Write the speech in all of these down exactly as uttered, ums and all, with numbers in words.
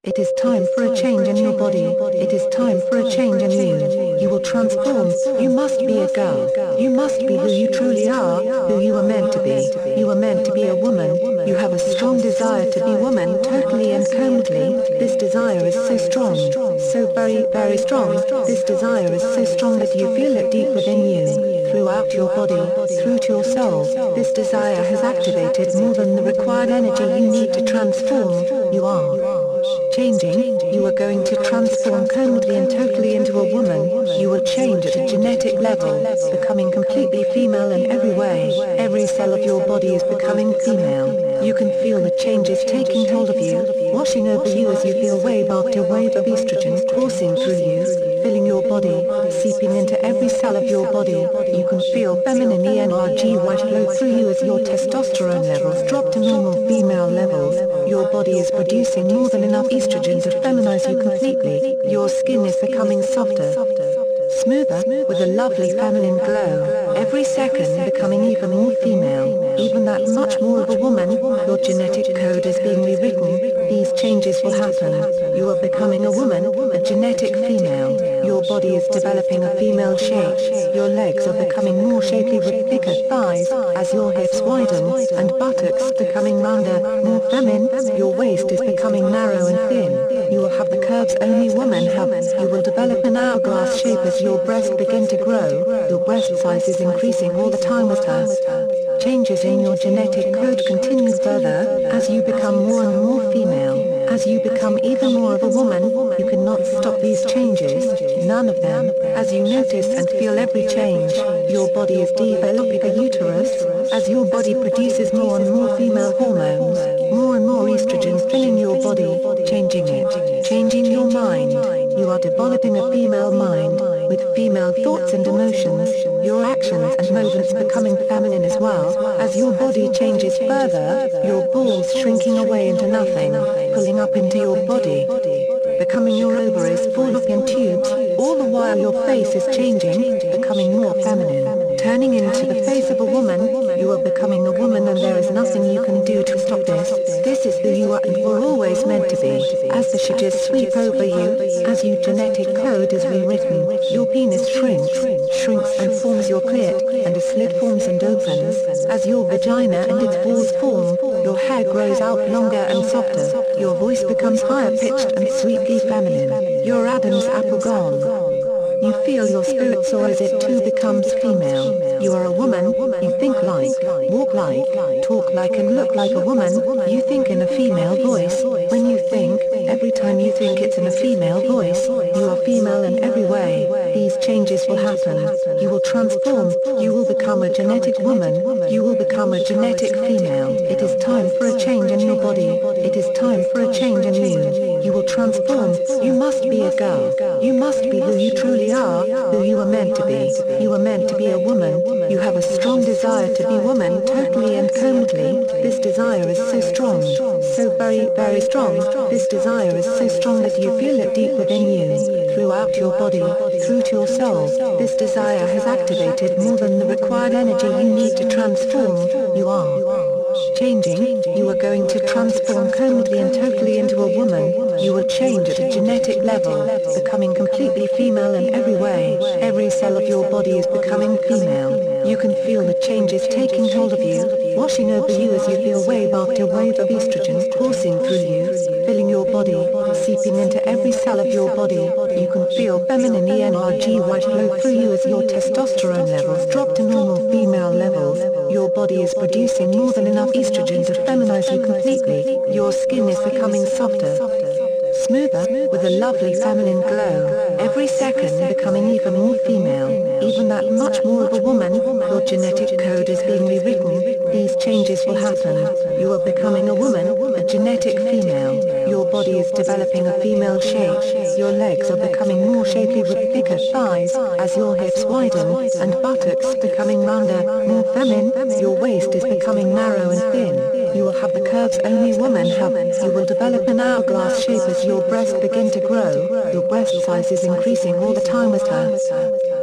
It is time for a change in your body. It is time for a change in you. You will transform. You must be a girl. You must be who you truly are, who you are meant to be. You are meant to be a woman. You have a strong desire to be woman totally and completely. This desire is so strong, so very, very strong. This desire is so strong that you feel it deep within you, throughout your body, through to your soul. This desire has activated more than the required energy you need to transform. You are changing. You are going to transform completely and totally into a woman. You will change at a genetic level, becoming completely female in every way. Every cell of your body is becoming female. You can feel the changes taking hold of you, washing over you as you feel wave after wave of estrogen coursing through you, filling your body, seeping into every cell of your body. You can feel feminine energy white flow through you as your testosterone levels drop to normal female levels. Your body is producing more than enough estrogen to feminize you completely. Your skin is becoming softer, smoother, with a lovely feminine glow. Every second becoming even more female, even that much more of a woman. Your genetic code is being rewritten. These changes will happen. You are becoming a woman, a genetic female. Your body is developing a female shape. Your legs are becoming more shapely with thicker thighs, as your hips widen, and buttocks becoming rounder, more feminine. Your waist is becoming narrow and thin. You will have the curves only women have. You will develop an hourglass shape as your breasts begin to grow. Your breast size is increasing all the time as her changes in your genetic code continue further, as you become more and more female. As you become even more of a woman, you cannot stop these changes, none of them. As you notice and feel every change, your body is developing a uterus, as your body produces more and more female hormones, more and more estrogen filling your body, changing it, changing your mind. You are developing a female mind, with female thoughts and emotions, your actions and movements becoming feminine as well. As your body changes further, your balls shrinking away into nothing, pulling up into your body, becoming your ovaries fallopian tubes, all the while your face is changing, becoming more feminine, turning into the face of a woman. You are becoming a woman and there is nothing you can do to stop this. This is who you are and were always meant to be. As the shitters sweep over you, as your genetic code is rewritten, your penis shrinks, shrinks and forms your clit, and a slit forms and opens. As your vagina and its balls form, your hair grows out longer and softer. Your voice becomes higher pitched and sweetly feminine. Your Adam's apple gone. You feel your spirit soar as it too becomes female. You are a woman. You think like, walk like, talk like and look like a woman. You think in a female voice. When you think, every time you think it's in a female voice, you are female in every way. These changes will happen. You will transform. You will become a genetic woman. You will become a genetic female. It is time for a change in your body. It is time for a change in you. You will transform. You must be a girl. You must be who you truly are, who you are meant to be. You are meant to be a woman. You have a strong desire to be woman totally and completely. This desire is so strong, so very, very strong. This desire is so strong that you feel it deep within you, throughout your body, through to your soul. This desire has activated more than the required energy you need to transform. You are changing. You are going to transform completely and totally into a woman. You will change at a genetic level, becoming completely female in every way. Every cell of your body is becoming female. You can feel the changes taking hold of you, washing over you as you feel wave after wave of estrogen coursing through you, filling your body, seeping into every cell of your body. You can feel feminine energy white flow through you as your testosterone levels drop to normal female levels. Your body is producing more than enough estrogen to feminize you completely. Your skin is becoming softer, smoother, with a lovely feminine glow. Every second becoming even more female, even that much more of a woman. Your genetic code is being rewritten. These changes will happen. You are becoming a woman, a genetic female. Your body is developing a female shape. Your legs are becoming more shapely with thicker thighs, as your hips widen, and buttocks becoming rounder, more feminine. Your waist is becoming narrow and thin. You will have the curves only women have. You will develop an hourglass shape as your breasts begin to grow. Your breast size is increasing all the time as her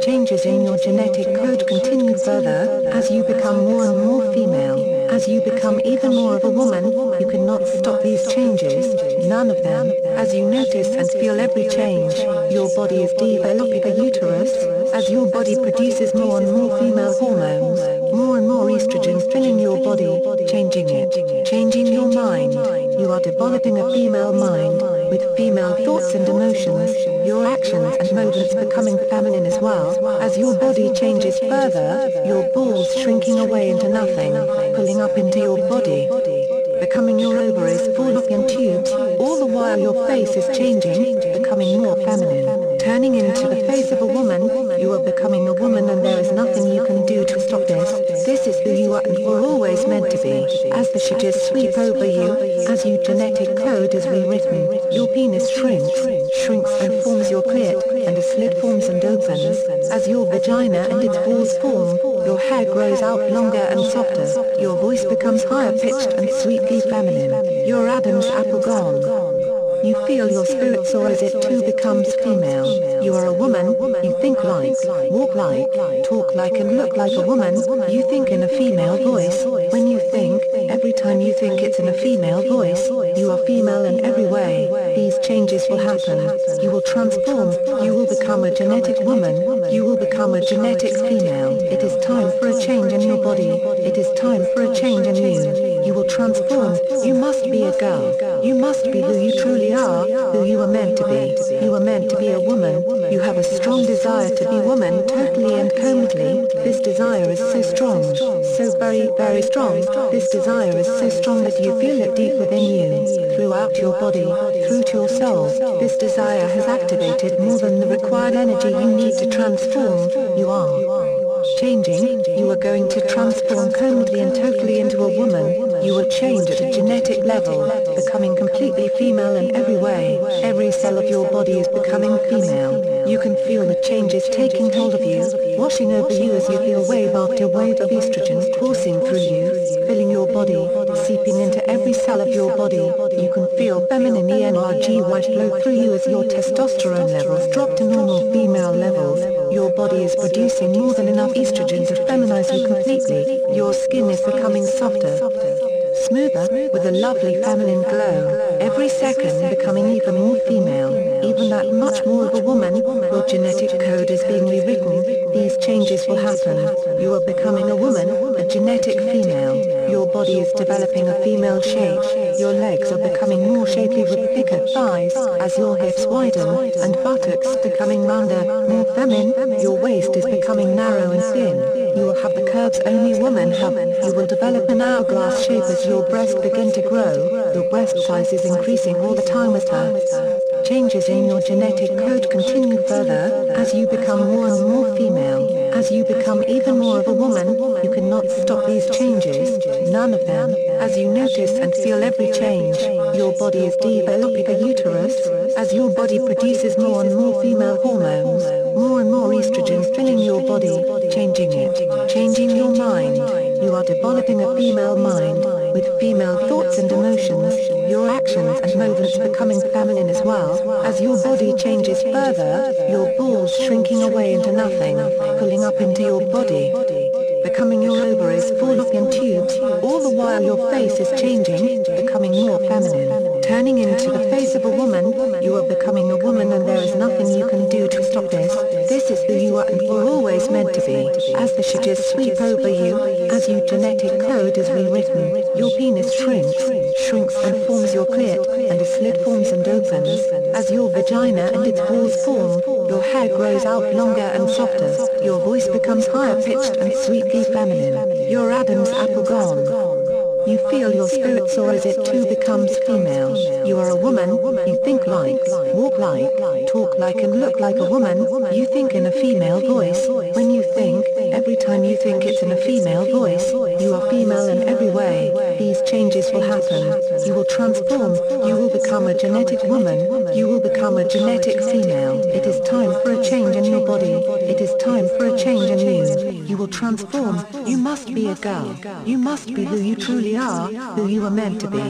Changes in your genetic code continue further, as you become more and more female. As you become even more of a woman, you cannot stop these changes, none of them. As you notice and feel every change, your body is developing a uterus, as your body produces more and more female hormones, more and more estrogen filling your body, changing it, changing your mind. You are developing a female mind, with female thoughts and emotions, your actions and movements becoming feminine as well. As your body changes further, your balls shrinking away into nothing, pulling up into your body, becoming your ovaries fallopian tubes, all the while your face is changing, becoming more feminine, turning into the face of a woman. You are becoming a woman and there is nothing you can do to stop this. This is who you are and were always meant to be. As the shitters sweep over you, as your genetic code is rewritten, your penis shrinks, shrinks and forms your clit, and a slit forms and opens. As your vagina and its walls form, your hair grows out longer and softer, your voice becomes higher pitched and sweetly feminine, your Adam's apple gone. You feel your spirit soar as it too becomes female. You are a woman, you think like, walk like, talk like and look like a woman. You think in a female voice. When you think, every time you think it's in a female voice, you are female in every way. These changes will happen. You will transform. You will become a genetic woman. You will become a genetic female. It is time for a change in your body. It is time for a change in you. You will transform. You must be a girl. You must be who you truly are, who you are meant to be. You are meant to be a woman. You have a strong desire to be woman totally and completely. This desire is so strong, so very, very strong. This desire is so strong that you feel it deep within you, throughout your body, through to your soul. This desire has activated more than the required energy you need to transform. You are changing. You are going to transform completely and totally into a woman. You will change at a genetic level, becoming completely female in every way. Every cell of your body is becoming female. You can feel the changes taking hold of you, washing over you as you feel wave after wave of estrogen coursing through you, filling your body, seeping into every cell of your body. You can feel feminine energy wash flow through you as your testosterone levels drop to normal female levels. Your body is producing more than enough estrogen to feminize you completely. Your skin is becoming softer, smoother, with a lovely feminine glow, every second becoming even more female, even that much more of a woman. Your genetic code is being rewritten. These changes will happen. You are becoming a woman, a genetic female. Your body is developing a female shape. Your legs are becoming more shapely with thicker thighs, as your hips widen, and buttocks becoming rounder, more feminine. Your waist is becoming narrow and thin. You will have the curves only women have. You will develop an hourglass shape as your breasts begin to grow. Your breast size is increasing all the time as her. Changes in your genetic code continue further, as you become more and more female. As you become even more of a woman, you cannot stop these changes, none of them. As you notice and feel every change, your body is developing a uterus, as your body produces more and more female hormones, more and more estrogen filling your body, changing it, changing your mind. You are developing a female mind, with female thoughts and emotions, your actions and movements becoming feminine as well. As your body changes further, your balls shrinking away into nothing, pulling up into your body, becoming your ovaries fallopian tubes, all the while your face is changing, becoming more feminine, turning into the face of a woman. You are becoming a woman and there is nothing you can do to stop this. This is who you are and were always meant to be. As the shitters sweep over you, as your genetic code is rewritten, your penis shrinks, shrinks and forms your clit, and a slit forms and opens. As your vagina and its walls form, your hair grows out longer and softer, your voice becomes higher pitched and sweetly feminine, your Adam's apple gone. You feel your spirit soar as it too becomes female. You are a woman, you think like, walk like, talk like and look like a woman. You think in a female voice. When you think, every time you think it's in a female voice, you are female in every way. These changes will happen. You will transform. You will become a genetic woman. You will become a genetic female. It is time for a change in your body. It is time for a change in you. You will transform. You must be a girl. You must be who you truly are, who you are meant to be. You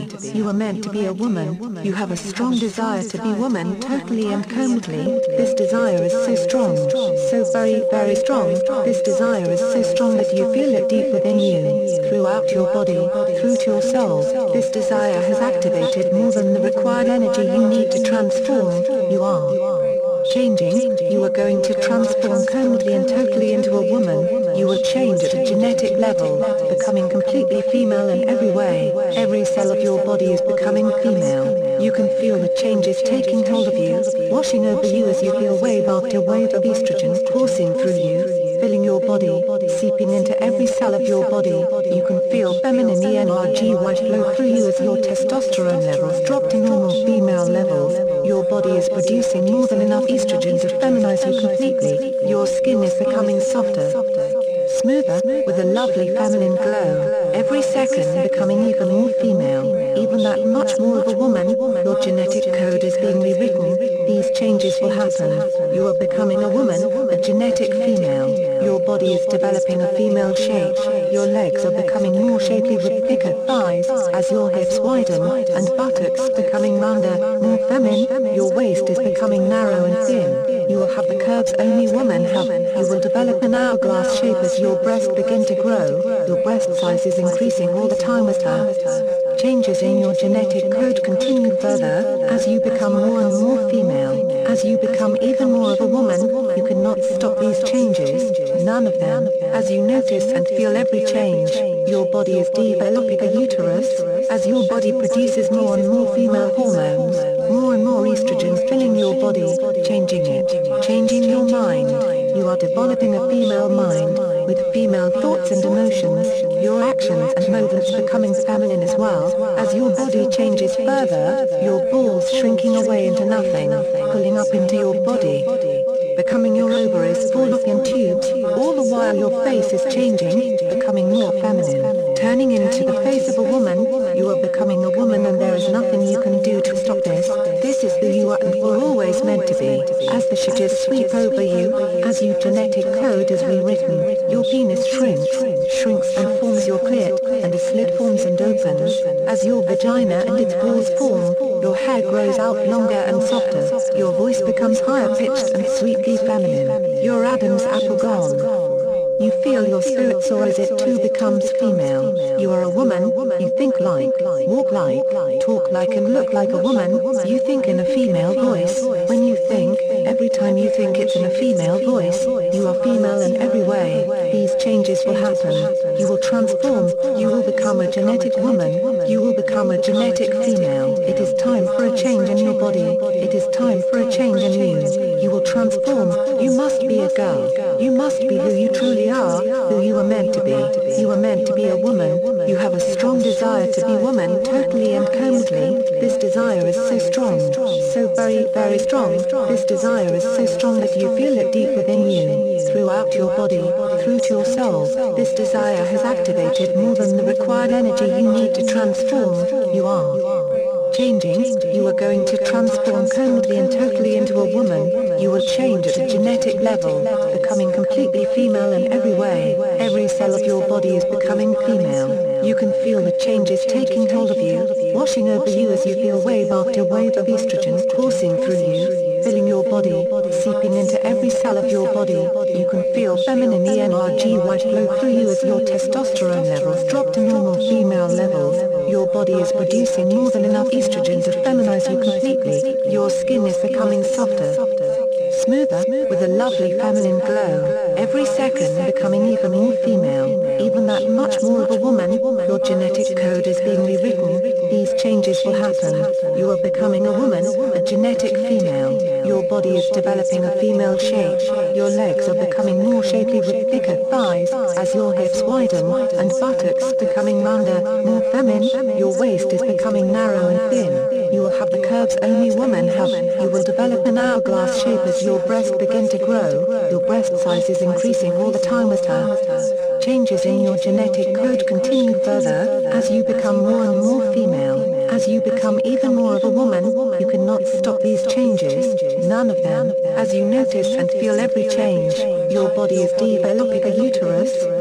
you are meant to be a woman. You have a strong desire to be woman totally and completely. This desire is so strong, so very, very strong. This desire is so strong that you feel it deep within you, throughout your body, through to your soul. This desire has activated more than the required energy you need to transform. You are changing. You are going to transform completely and totally into a woman. You will change at a genetic level, becoming completely female in every way. Every cell of your body is becoming female. You can feel the changes taking hold of you, washing over you as you feel wave after wave of estrogen coursing through you, filling your body, seeping into every cell of your body. You can feel feminine energy flow through you as your testosterone levels drop to normal female levels. Your body is producing more than enough estrogen to feminize you completely. Your skin is becoming softer, smoother, with a lovely feminine glow. Every second becoming even more female, even that much more of a woman. Your genetic code is being rewritten. These changes will happen. You are becoming a woman, a genetic female. Your body is developing a female shape. Your legs are becoming more shapely with thicker thighs, as your hips widen, and buttocks becoming rounder, more feminine. Your waist is becoming narrow and thin. You will have the curves only women have. You will develop an hourglass shape as your breasts begin to grow. Your breast size is increasing all the time as the changes in your genetic code continue further, as you become more and more female. As you become even more of a woman, you cannot stop these changes, none of them. As you notice and feel every change, your body is developing a uterus, as your body produces more and more female hormones, more and more estrogen filling your body, changing it, changing your mind. You are developing a female mind, with female thoughts and emotions, your actions and movements becoming feminine as well. As your body changes further, your balls shrinking away into nothing, pulling up into your body, becoming your ovaries fallopian tubes, all the while your face is changing, becoming more feminine, turning into the face of a woman. You are becoming a woman and there is nothing you can do to stop this. This is who you are and were always meant to be. As the shitters sweep over you, as your genetic code is rewritten, your penis shrinks, shrinks and forms your clit, and a slit forms and opens. As your vagina and its balls form, your hair grows out longer and softer. Your voice becomes higher pitched and sweetly feminine. Your Adam's apple gone. You feel your spirit soar as it too becomes female. You are a woman, you think like, walk like, talk like and look like a woman. You think in a female voice. When you think, every time you think it's in a female voice, you are female in every way. These changes will happen. You will transform. You will become a genetic woman. You will become a genetic female. It is time for a change in your body. It is time for a change in you. You will transform. You must be a girl. You must be who you truly are, who you are meant to be. You are meant to be a woman. You have a strong desire to be woman totally and completely. This desire is so strong, so very, very strong. This desire is so strong that you feel it deep within you, throughout your body, through to your soul. This desire has activated more than the required energy you need to transform. You are changing. You are going to transform completely and totally into a woman. You will change at a genetic level, becoming completely female in every way. Every cell of your body is becoming female. You can feel the changes taking hold of you, washing over you as you feel wave after wave of estrogen coursing through you, filling your body, seeping into every cell of your body. You can feel feminine energy flow through you as your testosterone levels drop to normal female levels. Your body is producing more than enough estrogen to feminize you completely. Your skin is becoming softer, smoother, with a lovely feminine glow. Every second becoming even more female, even that much more of a woman. Your genetic code is being rewritten. These changes will happen. You are becoming a woman, a genetic female. Your body is developing a female shape. Your legs are becoming more shapely with thicker thighs, as your hips widen, and buttocks becoming rounder, more feminine. Your waist is becoming narrow and thin. You will have the curves only women have. You will develop an hourglass shape as your breasts begin to grow. Your breast size is increasing all the time as the changes in your genetic code continue further, as you become more and more female. As you become even more of a woman, you cannot stop these changes, none of them. As you notice and feel every change, your body is developing a uterus,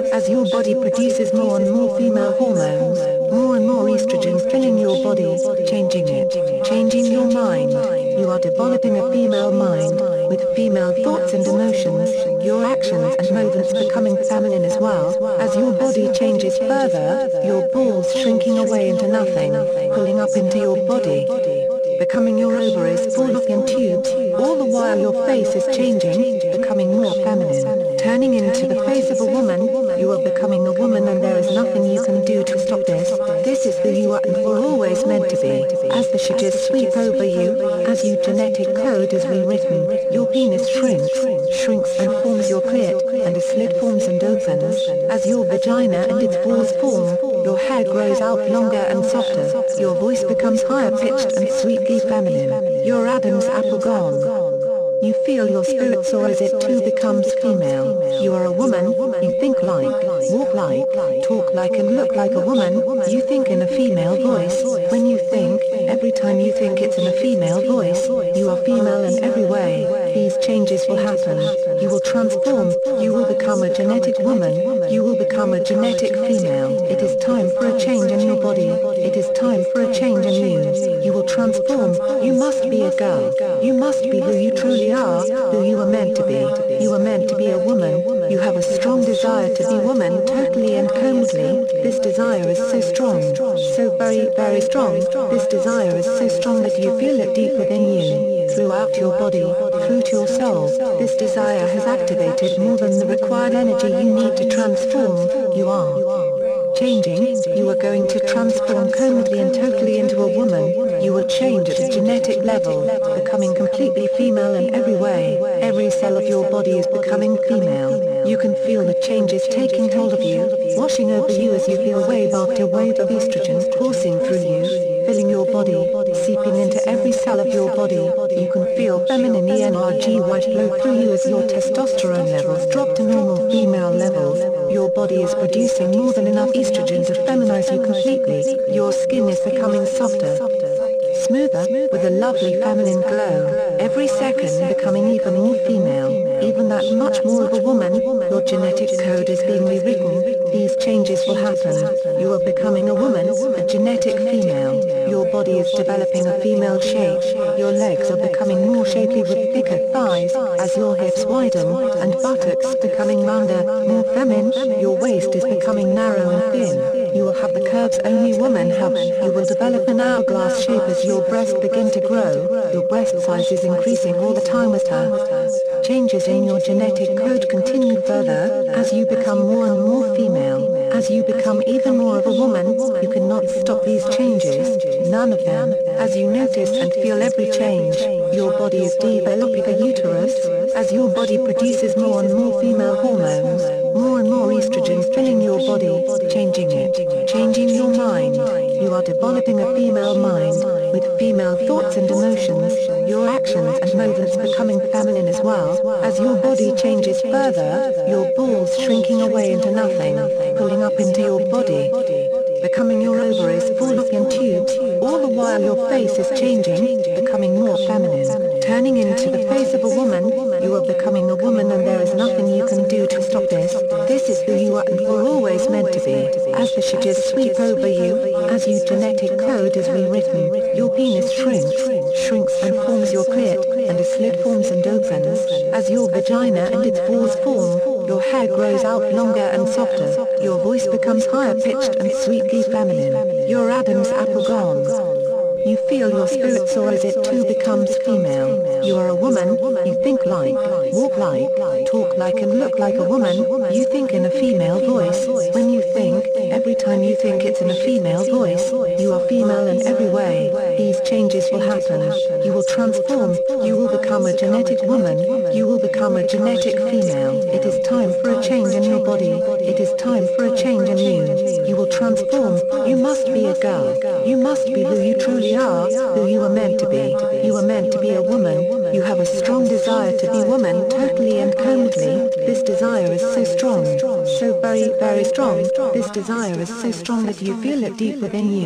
as your body produces more and more female hormones, more and more estrogen filling your body, changing it, changing your mind. You are developing a female mind, with female thoughts and emotions, your actions and movements becoming feminine as well. As your body changes further, your balls shrinking away into nothing, pulling up into your body, becoming your ovaries fallopian tubes, all the while your face is changing, becoming more feminine, turning into the face of a woman. You are becoming a woman and there is nothing you can do to stop this. This is who you are and were always meant to be. As the shitters sweep over you, as your genetic code is rewritten, your penis shrinks, shrinks and forms your clit, and a slit forms and opens. As your vagina and its balls form, your hair grows out longer and softer, your voice becomes higher pitched and sweetly feminine, your Adam's apple gone. You feel your spirit soar as it too becomes female. You are a woman, you think like, walk like, talk like and look like a woman. You think in a female voice. When you think, every time you think it's in a female voice, you are female in every way. These changes will happen. You will transform. You will become a genetic woman. You will become a genetic female. It is time for a change in your body. It is time for a change in you. You will transform. You must be a girl. You must be who you truly are, who you are meant to be. You are meant to be a woman. You have a strong desire to be woman totally and completely. This desire is so strong, so very, very strong. This desire is so strong that you feel it deep within you, throughout your body, through to your soul. This desire has activated more than the required energy you need to transform. You are changing. You are going to transform completely and totally into a woman. You will change at a genetic level, becoming completely female in every way. Every cell of your body is becoming female. You can feel the changes taking hold of you, washing over you as you feel wave after wave of estrogen coursing through you, filling your body, seeping into every cell of your body. You can feel feminine energy white flow through you as your testosterone levels drop to normal female levels. Your body is producing more than enough estrogen to feminize you completely. Your skin is becoming softer, smoother, with a lovely feminine glow. Every second becoming even more female, even that much more of a woman. Your genetic code is being rewritten. These changes will happen. You are becoming a woman, a genetic female. Your body is developing a female shape. Your legs are becoming more shapely with thicker thighs, as your hips widen, and buttocks becoming rounder, more feminine. Your waist is becoming narrow and thin. You will have the curves only women have. You will develop an hourglass shape as your breasts begin to grow. Your breast size is increasing all the time as her changes in your genetic code continue further, as you become more and more female. As you become even more of a woman, you cannot stop these changes, none of them. As you notice and feel every change, your body is developing a uterus, as your body produces more and more female hormones, more and more estrogen filling your body, changing it, changing your mind. You are developing a female mind, with female thoughts and emotions, your actions and movements becoming feminine as well. As your body changes further, your balls shrinking away into nothing, pulling up into your body, becoming your ovaries fallopian tubes, all the while your face is changing, becoming more feminine, turning into the face of a woman. You are becoming a woman and there is nothing you can do to stop this. This is who you are and were always meant to be. As the shitters sweep over you, as your genetic code is rewritten, your penis shrinks, shrinks and forms your clit, and a slit forms and opens. As your vagina and its balls form, your hair grows out longer and softer, your voice becomes higher pitched and sweetly feminine, your Adam's apple gone. You feel your spirit soar as it too becomes female. You are a woman, you think like, walk like, talk like and look like a woman. You think in a female voice. When you think, every time you think it's in a female voice, you are female in every way. These changes will happen. You will transform. You will become a genetic woman. You will become a genetic female. It is time for a change in your body. It is time for a change in you. You will transform. You must be a girl. You must be who you truly are, who you are meant to be. You are meant to be a woman. You have a strong desire to be woman totally and completely. This desire is so strong, so very, very strong. This desire is so strong that you feel it deep within you,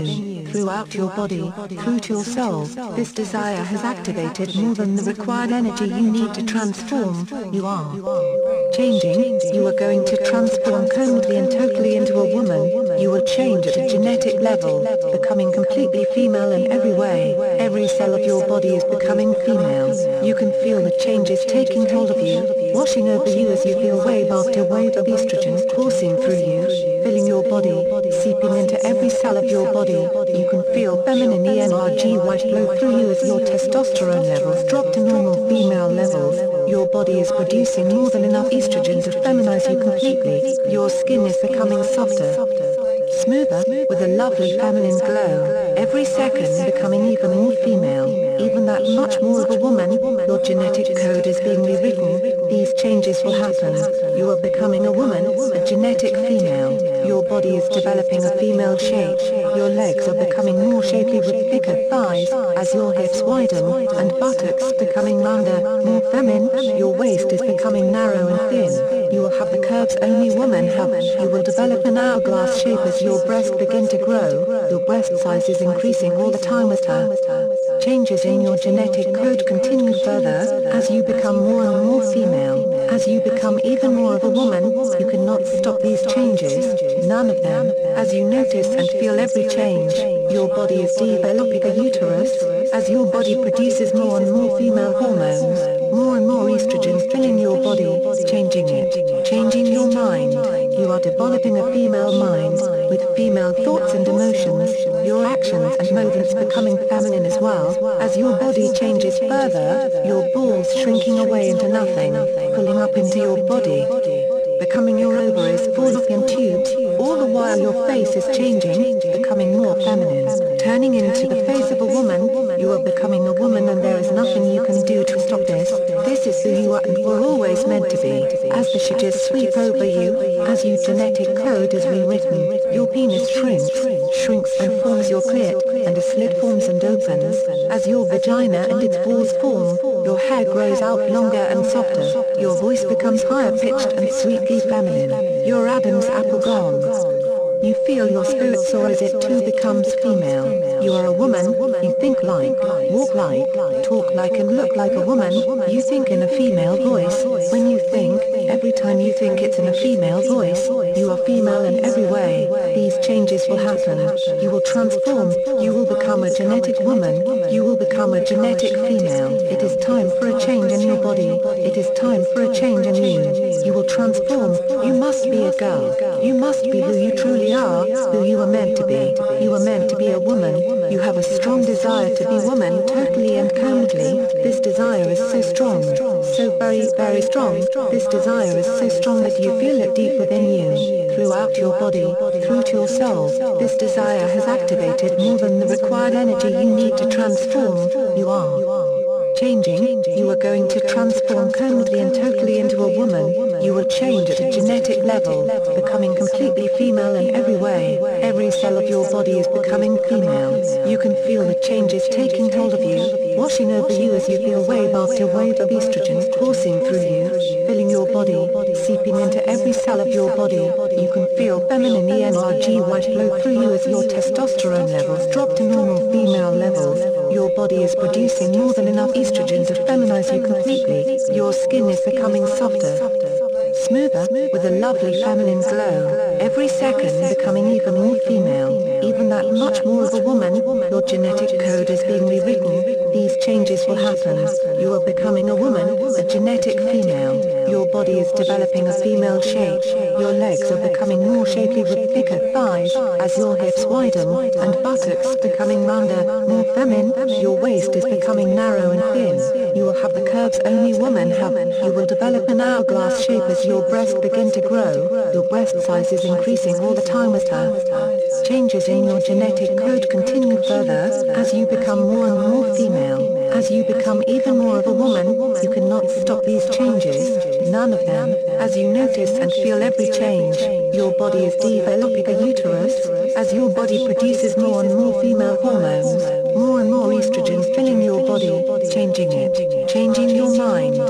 throughout your body, through to your soul. This desire has activated more than the required energy you need to transform. You are changing. You are going to transform completely and totally into a woman. You will change at a genetic level, becoming completely female in every way. Every cell of your body is becoming female. You can feel the changes taking hold of you, washing over you as you feel wave after wave of estrogen coursing through you, filling your body, seeping into every cell of your body. You can feel feminine energy white flow through you as your testosterone levels drop to normal female levels. Your body is producing more than enough estrogen to feminize you completely. Your skin is becoming softer, smoother, with a lovely feminine glow. Every second becoming even more female, even that much more of a woman. Your genetic code is being rewritten. These changes will happen. You are becoming a woman, a genetic female. Your body is developing a female shape. Your legs are becoming more shapely with thicker thighs, as your hips widen, and buttocks becoming rounder, more feminine. Your waist is becoming narrow and thin. You will have the curves only women have. You will develop an hourglass shape as your breasts begin to grow. Your breast size is increasing all the time as her. Changes in your genetic code continue further, as you become more and more female. As you become even more of a woman, you cannot stop these changes, none of them. As you notice and feel every change, your body is developing a uterus, as your body produces more and more female hormones, more and more estrogen filling your body, changing it, changing your mind. You are developing a female mind, with female thoughts and emotions, your actions and movements becoming feminine as well. As your body changes further, your balls shrinking away into nothing, pulling up into your body, becoming your ovaries fallopian tubes, all the while your face is changing, becoming more feminine, turning into the face of a woman. You are becoming a woman and there is nothing you can do to stop this. This is who you are and were always meant to be. As the shitters sweep over you, as your genetic code is rewritten, your penis shrinks, shrinks and forms your clit, and a slit forms and opens, as your vagina and its balls form. Your hair grows out longer and softer, your voice becomes higher pitched and sweetly feminine, your Adam's apple gone. You feel your spirit soar as it too becomes female. You are a woman, you think like, walk like, talk like and look like a woman. You think in a female voice. When you think, every time you think it's in a female voice, you are female in every way. These changes will happen. You will transform, you will become a genetic woman, you will become a genetic female. It is time for a change in your body. It is time for a change in you. You will transform, you must be a girl. You must be who you truly are, who you are meant to be. You are meant to be a woman. You have a strong desire to be woman totally and completely. This desire is so strong, so very, very strong. This desire is so strong that you feel it deep within you, throughout your body, through to your soul. This desire has activated more than the required energy you need to transform. You are changing. You are going to transform completely and totally into a woman. You will change at a genetic level, becoming completely female in every way. Every cell of your body is becoming female. You can feel the changes taking hold of you, washing over you as you feel wave after wave of estrogen coursing through you, filling your body, seeping into every cell of your body. You can feel feminine energy white flow through you as your testosterone levels drop to normal female levels. Your body is producing more than enough estrogen to feminize you completely. Your skin is becoming softer, smoother, with a lovely feminine glow. Every second becoming even more female, even that much more of a woman. Your genetic code is being rewritten. These changes will happen. You are becoming a woman, a genetic female. Your body is developing a female shape. Your legs are becoming more shapely with thicker thighs, as your hips widen, and buttocks becoming rounder, more feminine. Your waist is becoming narrow and thin. You will have the curves only women have. You will develop an hourglass shape as your breasts begin to grow. Your breast size is increasing all the time as her. Changes in your genetic code continue further, as you become more and more female. As you become even more of a woman, you cannot stop these changes, none of them. As you notice and feel every change, your body is developing a uterus, as your body produces more and more female hormones, more and more estrogen filling your body, changing it, changing your mind. You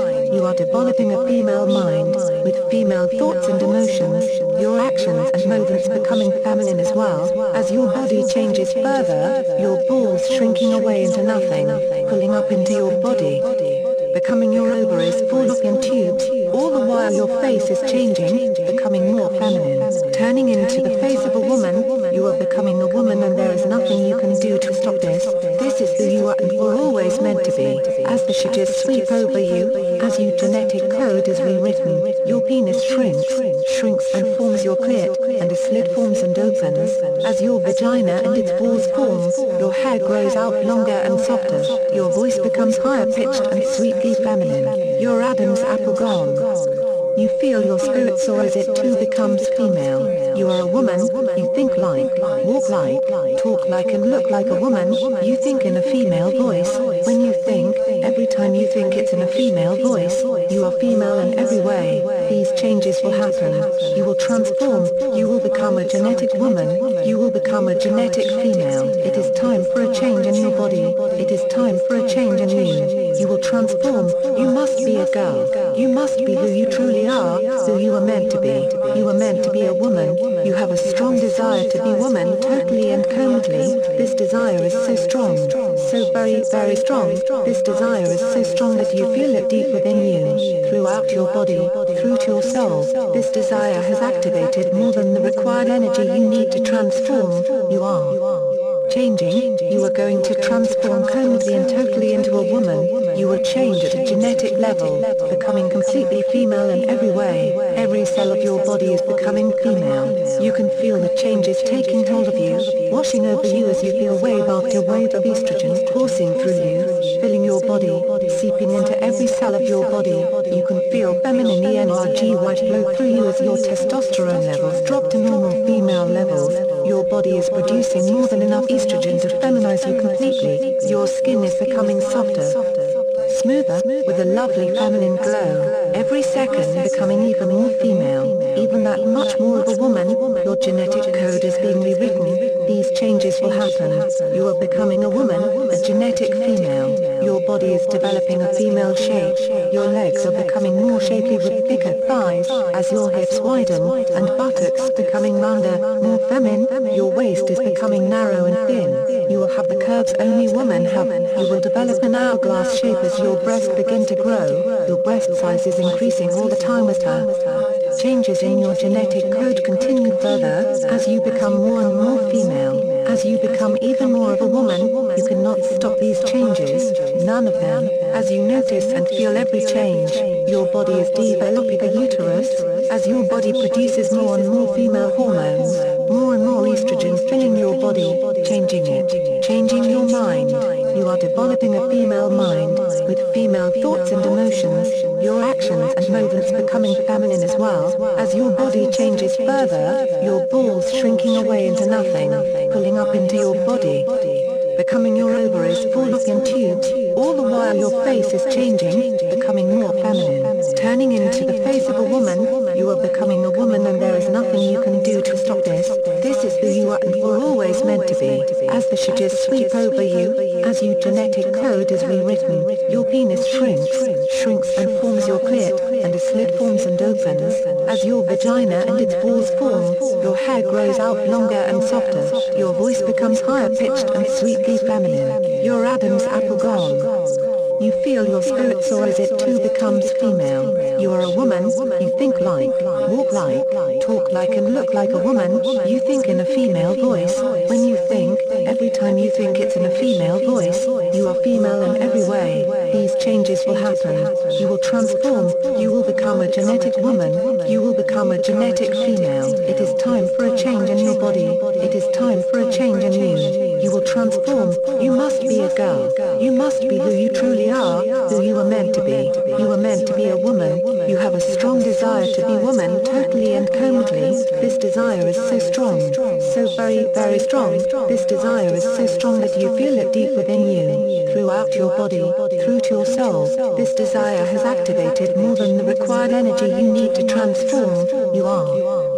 are developing a female mind, with female thoughts and emotions, your actions and movements becoming feminine as well. As your body changes further, your balls shrinking away into nothing, pulling up into your body, becoming your ovaries fallopian tubes, all the while your face is changing, becoming more feminine, turning into the face of a woman. You are becoming a woman and there is nothing you can do to stop this. This is who you are and were always meant to be. As the shitters sweep over you, as your genetic code is rewritten, your penis shrinks, shrinks and forms your clit, and a slit forms and opens. As your vagina and its balls form, your hair grows out longer and softer, your voice becomes higher pitched and sweetly feminine, your Adam's apple gone. You feel your spirit soar as it too becomes female. You are a woman, you think like, walk like, talk like and look like a woman. You think in a female voice. When you think, every time you think it's in a female voice, you are female in every way. These changes will happen. You will transform. You will become a genetic woman. You will become a genetic female. It is time for a change in your body. It is time for a change in you. You will transform. You must be a girl. You must be who you truly are, who you are meant to be. You are meant to be a woman. You have a strong desire to be woman totally and completely. This desire is so strong, so very, very strong. This desire is so strong that you feel it deep within you, throughout your body, through to your soul. This desire has activated more than the required energy you need to transform. You are changing. You are going to transform completely and totally into a woman. You will change at a genetic level, becoming completely female in every way. Every cell of your body is becoming female. You can feel the changes taking hold of you, washing over you as you feel wave after wave of estrogen coursing through you, filling your body, seeping into every cell of your body. You can feel feminine energy white flow through you as your testosterone levels drop to normal female levels. Your body is producing more than enough estrogen to feminize you completely. Your skin is becoming softer, smoother, with a lovely feminine glow. Every second becoming even more female, even that much more of a woman. Your genetic code is being rewritten. These changes will happen. You are becoming a woman, a genetic female. Your body is developing a female shape. Your legs are becoming more shapely with thicker thighs, as your hips widen, and buttocks becoming rounder, more feminine. Your waist is becoming narrow and thin. You will have the curves only women have. You will develop an hourglass shape as your breasts begin to grow. Your breast size is increasing all the time as her changes in your genetic code continue further, as you become more and more female. As you become even more of a woman, you cannot stop these changes, none of them. As you notice and feel every change, your body is developing a uterus, as your body produces more and more female hormones, more and more estrogen filling your body, changing it, changing your mind. You are developing a female mind, with female thoughts and emotions, your actions and movements becoming feminine as well. As your body changes further, your balls shrinking away into nothing, pulling up into your body, becoming your ovaries fallopian tubes, all the while your face is changing, becoming more feminine, turning into the face of a woman. You are becoming a woman and there is nothing you can do to stop this. This is who you are and were always meant to be. As the shitters sweep over you, as your genetic code is rewritten, your penis shrinks, shrinks and forms your clit, and a slit forms and opens. As your vagina and its balls form, your hair grows out longer and softer, your voice becomes higher pitched and sweetly feminine, your Adam's apple gone. You feel your spirit soar as it too becomes female. You are a woman, you think like, walk like, talk like and look like a woman. You think in a female voice. When you think, every time you think it's in a female voice, you are female in every way. These changes will happen. You will transform. You will become a genetic woman. You will become a genetic female. It is time for a change in your body. It is time for a change in you. You will transform. You must be a girl. You must be who you truly are, who you are meant to be. You are meant to be a woman. You have a strong desire to be woman totally and completely. This desire is so strong, so very, very strong. This desire is so strong that you feel it deep within you, throughout your body, through to your soul. This desire has activated more than the required energy you need to transform. You are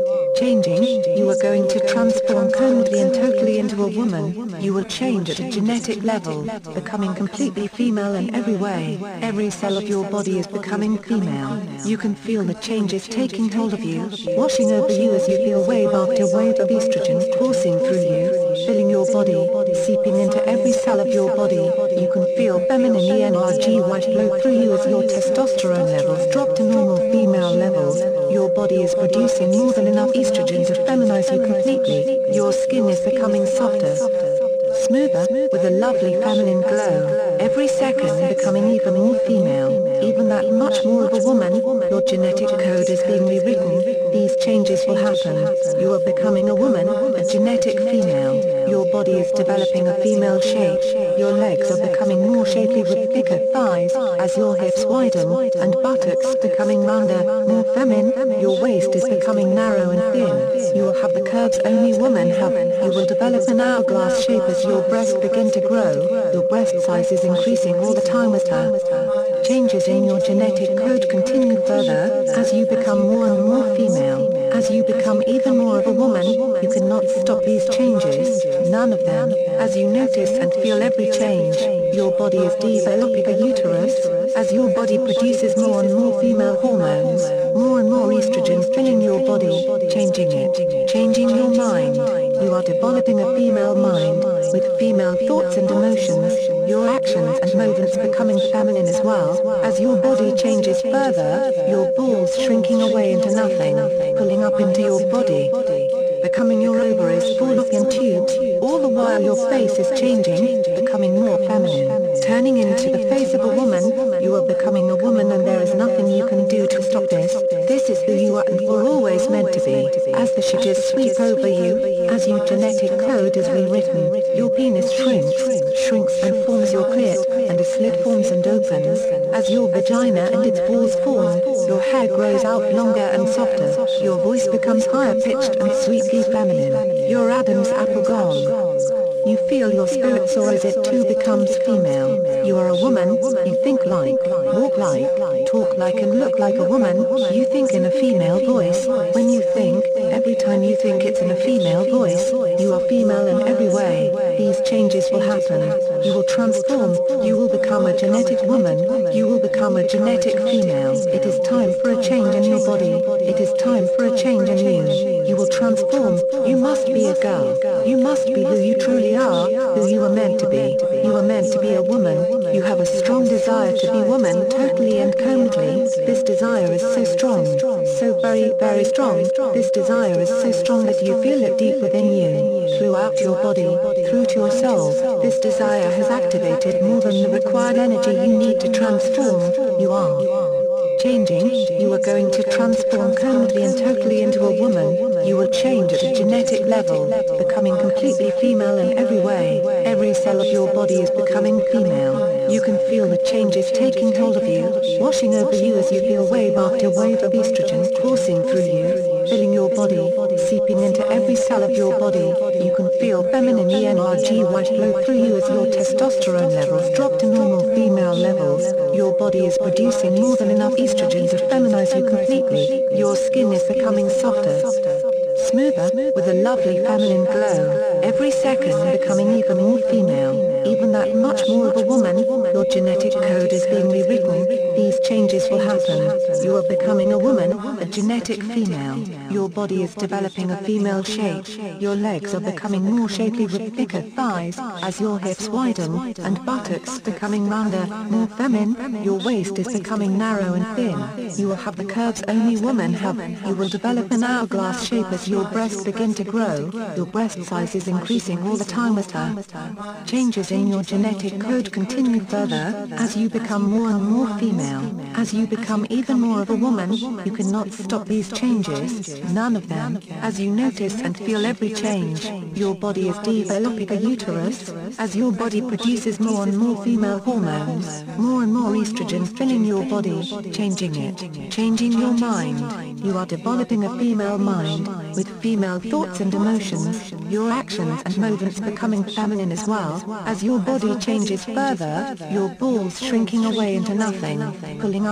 Changing, you are going to transform completely and totally into a woman. You will change at a genetic level, becoming completely female in every way. Every cell of your body is becoming female. You can feel the changes taking hold of you, washing over you as you feel wave after wave of estrogen coursing through you, filling your body, seeping into every cell of your body. You can feel feminine energy white flow through you as your testosterone levels drop to normal female levels. Your body is producing more than enough estrogen to feminize you completely. Your skin is becoming softer, smoother, with a lovely feminine glow. Every second becoming even more female, even that much more of a woman. Your genetic code is being rewritten. These changes will happen. You are becoming a woman, a genetic female. Your body is developing a female shape. Your legs are becoming more shapely with thicker thighs, as your hips widen, and buttocks becoming rounder, more feminine. Your waist is becoming narrow and thin. You will have the curves only women have. You will develop an hourglass shape as your breasts begin to grow. Your breast size is increasing all the time as her. Changes in your genetic code continue further, as you become more and more female. As you become even more of a woman, you cannot stop these changes, none of them. As you notice and feel every change, your body is developing a uterus, as your body produces more and more female hormones, more and more estrogen filling your body, changing it, changing your mind. You are developing a female mind, with female thoughts and emotions, your actions and movements becoming feminine as well. As your body changes further, your balls shrinking away into nothing, pulling up into your body, becoming your ovaries fallopian tubes. All the while your face is changing, becoming more feminine, turning into the face of a woman. You are becoming a woman and there is nothing you can do to stop this. This is who you are and were always meant to be. As the shitters sweep over you, as your genetic code is rewritten, your penis shrinks, shrinks and forms your clit, and a slit forms and opens. As your vagina and its balls form, your hair grows out longer and softer. Your voice becomes higher pitched and sweetly feminine. Your Adam's apple gone. You feel your spirit soar as it too becomes female. You are a woman, you think like, walk like, talk like and look like a woman. You think in a female voice. When you think, every time you think it's in a female voice, you are female in every way. These changes will happen. You will transform, you will become a genetic woman, you will become a genetic female. It is time for a change in your body. It is time for a change in you. You will transform, you must be a girl. You must be who you truly are, who you are meant to be. You are meant to be a woman. You have a strong desire to be woman totally and completely. This desire is so strong, so very, very strong. This desire is so strong that you feel it deep within you, throughout your body, through to your soul. This desire has activated more than the required energy you need to transform. You are changing, you are going to transform completely and totally into a woman. You will change at a genetic level, becoming completely female in every way. Every cell of your body is becoming female. You can feel the changes taking hold of you, washing over you as you feel wave after wave of estrogen coursing through you, filling your body, seeping into every cell of your body. You can feel feminine energy white flow through you as your testosterone levels drop to normal female levels. Your body is producing more than enough estrogen to feminize you completely. Your skin is becoming softer, smoother, with a lovely feminine glow. Every second becoming even more female, even that much more of a woman. Your genetic code is being rewritten. These changes will happen. You are becoming a woman, a genetic female. Your body is developing a female shape. Your legs are becoming more shapely with thicker thighs, as your hips widen, and buttocks becoming rounder, more feminine. Your waist is becoming narrow and thin. You will have the curves only women have. You will develop an hourglass shape as your breasts begin to grow. Your breast size is increasing all the time as her. Changes in your genetic code continue further, as you become more and more female. As you become even more of a woman, you cannot stop these changes, none of them. As you notice and feel every change, your body is developing a uterus, as your body produces more and more female hormones, more and more estrogen filling your body, changing it, changing your mind. You are developing a female mind, with female thoughts and emotions, your actions and movements becoming feminine as well. As your body changes further, your balls shrinking away into nothing, pulling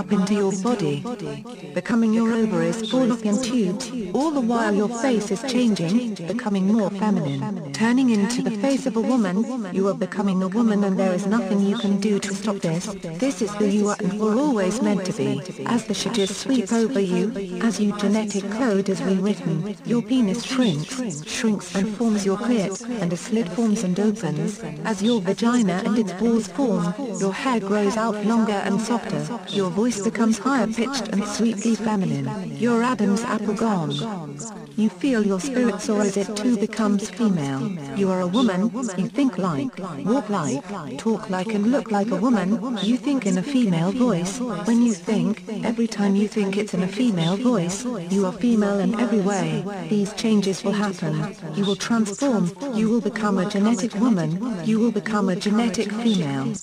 up into your body, becoming your ovaries, fallopian tubes, all the while your face is changing, becoming more feminine, turning into the face of a woman. You are becoming a woman, and there is nothing you can do to stop this. This is who you are and were always meant to be. As the shitters sweep over you, as your genetic code is rewritten, your penis shrinks, shrinks and forms your clit, and a slit forms and opens. As your vagina and its balls form, your hair grows out longer and softer, your voice becomes higher pitched and sweetly feminine, your Adam's apple gone. You feel your spirit soar as it too becomes female. You are a woman, you think like, walk like, talk like and look like a woman. You think in a female voice. When you think, every time you think it's in a female voice, you are female in every way. These changes will happen. You will transform, you will become a genetic woman, you will become a genetic female.